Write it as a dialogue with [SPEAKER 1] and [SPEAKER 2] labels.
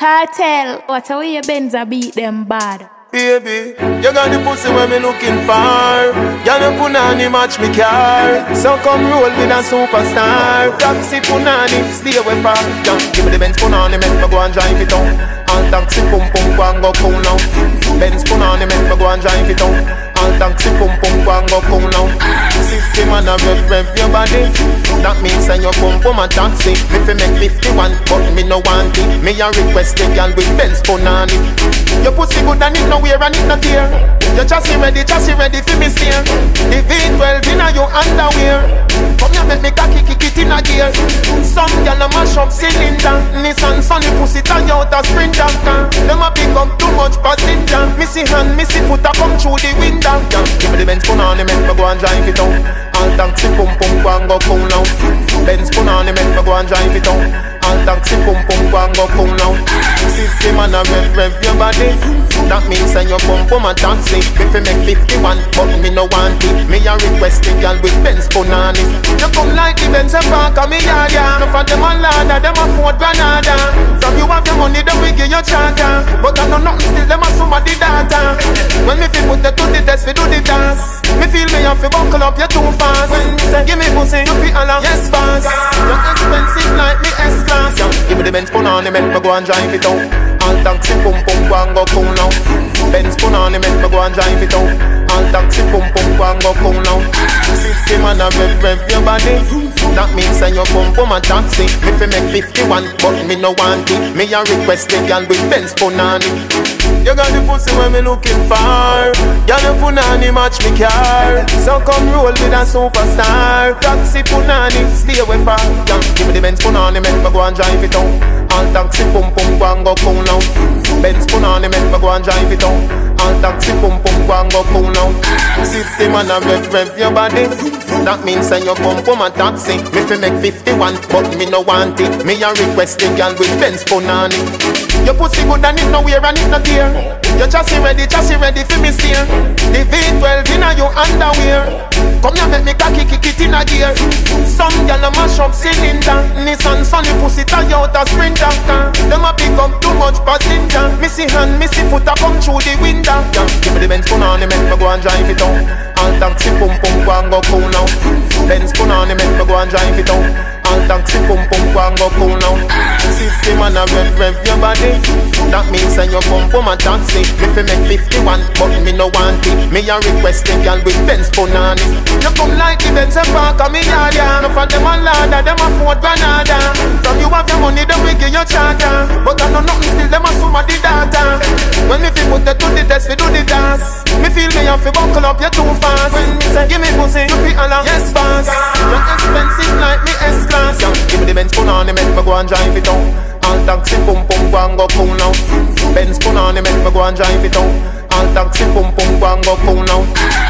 [SPEAKER 1] Cartel, what a way your Benza beat them bad.
[SPEAKER 2] Baby, you got the pussy where me looking for. Y'all no punani match me car. So come roll with a superstar. Taxi punani, stay away far. Yeah, give me the Benz punani, make me go and drive it on. All taxi pum pum go and go cool now. Benz punani, make me go and drive it on. All taxi pum pum go and go cool now. System and a rev your body. That means that you pum pum a taxi. Me fi make 51, but me no want it. Me a request the girl with Benz punani. Your pussy good and it no wear and it no tear. Your chassis ready for me steer. The V12 inna your underwear. Come here make me cocky kick it in a gear. Some gyal a mash up cylinder. Nissan Sunny pussy tie out a Sprinter. Them a pick up too much passenger. Missy hand, missy foot a come through the window. Give me the Benz punani, make me go and drive it out. All taxi pum pum go and go cool now. Benz punani, make me go and drive it out. All taxi pum pum go and go cool now. System and a rev your body. That means that you pump a taxi. Me fi make 51, but me no want it. Me a request the girl with Benz punani. You come like the Benz and park on me yard, yeah. No for them a ladder, them a Ford Granada. From you have your money, them we give you charter. But I know nothing still, them a somebody data. When me fi put you to the test, we do the dance. Me feel me have to buckle up, you too fast. When me say give me pussy, you fi holla yes fast. You're expensive like me S-Class. Give me the Benz punani, make me go and drive it out. All taxi pum pum go and go cool now. Benz punani, make me go and drive it out. All taxi pum pum go and go cool now. System and a rev your body. That means that you pump a taxi. Me fi make 51, but me no want it. Me a request the girl with Benz punani. You got the pussy where me looking for. Girl the punani match me car. So come roll with a superstar. Taxi punani, stay away far. Yeah, give me the Benz punani, make me go and drive it out. All taxi pum pum go and go cool now. Benz punani, make me go and drive it out. All taxi pum pum go and go cool now. System and a rev your body. That means that you pump a taxi. Me fi make 51, but me no want it. Me a request the girl with Benz punani. Your pussy good and it no wear and it no tear. Your chassis ready for me steer. The V12 inna your underwear. Come here make me cocky kick it in a gear. Some gyal a mash up cylinder. Nissan Sunny pussy tie out a Sprinter. Them a pick up too much passenger. Missy hand, missy foot a come through the window. Give me the Benz punani, make me go and drive it out. All taxi pum pum go and go cool now. Benz punani, make me go and drive it out. All taxi pum pum go and go cool now. System and a rev your body. That means that you pump a taxi. Me fi make 51, but me no want it. Me a request the girl with Benz punani. You come like the Benz and park on me yard, yeah. No for them a ladder, them a Ford Granada. From you have your money, them we give you charter. But I know nothing still, them a somebody data. When me fi put you to the test, we do the dance. Me feel me have to buckle up, you too fast. When me say give me pussy, you fi holla yes fast. You're expensive like me S-Class. Give me the Benz punani, make me go and drive it out. All taxi pum pum go and go cool now. Benz punani, make me go and drive it out. All taxi pum pum go and go cool now.